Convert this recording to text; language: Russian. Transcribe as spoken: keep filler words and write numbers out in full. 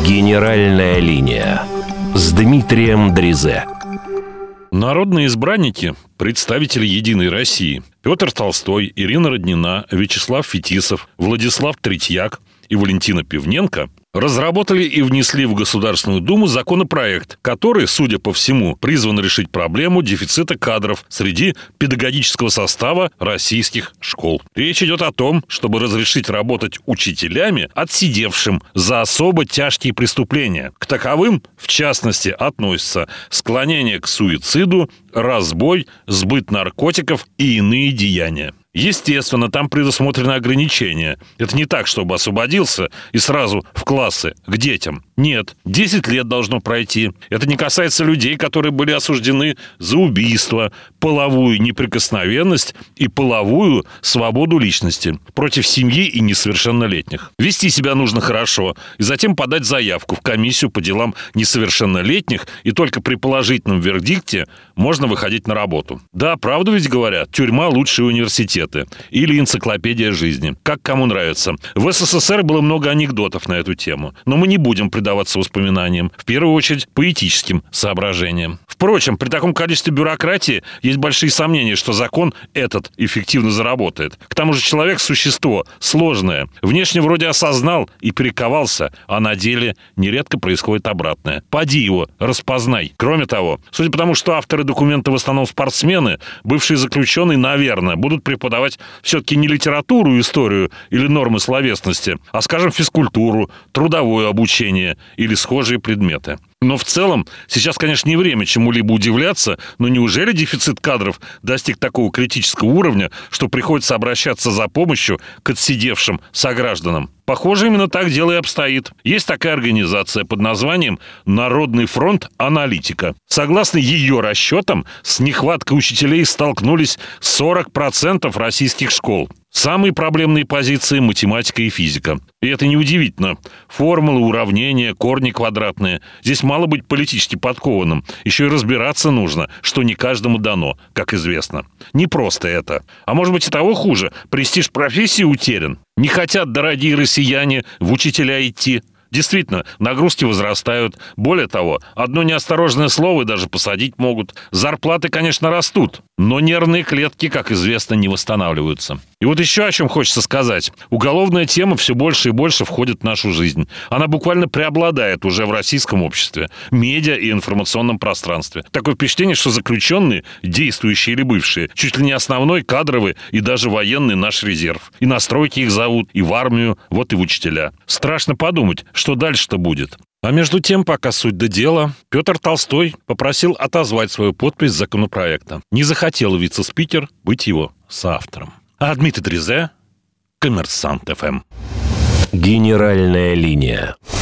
Генеральная линия с Дмитрием Дризе. Народные избранники, представители «Единой России» Петр Толстой, Ирина Роднина, Вячеслав Фетисов, Владислав Третьяк и Валентина Пивненко разработали и внесли в Государственную Думу законопроект, который, судя по всему, призван решить проблему дефицита кадров среди педагогического состава российских школ. Речь идет о том, чтобы разрешить работать учителями, отсидевшим за особо тяжкие преступления. К таковым, в частности, относятся склонение к суициду, разбой, сбыт наркотиков и иные деяния. Естественно, там предусмотрены ограничения. Это не так, чтобы освободился и сразу в классы, к детям. Нет, десять лет должно пройти. Это не касается людей, которые были осуждены за убийство, половую неприкосновенность и половую свободу личности против семьи и несовершеннолетних. Вести себя нужно хорошо и затем подать заявку в комиссию по делам несовершеннолетних, и только при положительном вердикте можно выходить на работу. Да, правду ведь говорят, тюрьма лучший университет. Или энциклопедия жизни. Как кому нравится. В СССР было много анекдотов на эту тему. Но мы не будем предаваться воспоминаниям. В первую очередь, поэтическим соображениям. Впрочем, при таком количестве бюрократии есть большие сомнения, что закон этот эффективно заработает. К тому же человек – существо сложное. Внешне вроде осознал и перековался, а на деле нередко происходит обратное. Поди его, распознай. Кроме того, судя по тому, что авторы документа в основном спортсмены, бывшие заключенные, наверное, будут преподавать все-таки не литературу, историю или нормы словесности, а, скажем, физкультуру, трудовое обучение или схожие предметы. Но в целом, сейчас, конечно, не время чему-либо удивляться, но неужели дефицит кадров достиг такого критического уровня, что приходится обращаться за помощью к отсидевшим согражданам? Похоже, именно так дело и обстоит. Есть такая организация под названием «Народный фронт Аналитика». Согласно ее расчетам, с нехваткой учителей столкнулись сорок процентов российских школ. Самые проблемные позиции – математика и физика. И это неудивительно. Формулы, уравнения, корни квадратные. Здесь мало быть политически подкованным. Еще и разбираться нужно, что не каждому дано, как известно. Не просто это. А может быть и того хуже. Престиж профессии утерян. Не хотят дорогие россияне в учителя идти. Действительно, нагрузки возрастают. Более того, одно неосторожное слово и даже посадить могут. Зарплаты, конечно, растут, но нервные клетки, как известно, не восстанавливаются. И вот еще о чем хочется сказать. Уголовная тема все больше и больше входит в нашу жизнь. Она буквально преобладает уже в российском обществе, медиа и информационном пространстве. Такое впечатление, что заключенные, действующие или бывшие, чуть ли не основной кадровый и даже военный наш резерв. И на стройки их зовут, и в армию, вот и в учителя. Страшно подумать, что дальше-то будет. А между тем, пока суть до дела, Петр Толстой попросил отозвать свою подпись законопроекта. Не захотел вице-спикер быть его соавтором. А Дмитрий Дризе, Коммерсант ФМ. Генеральная линия.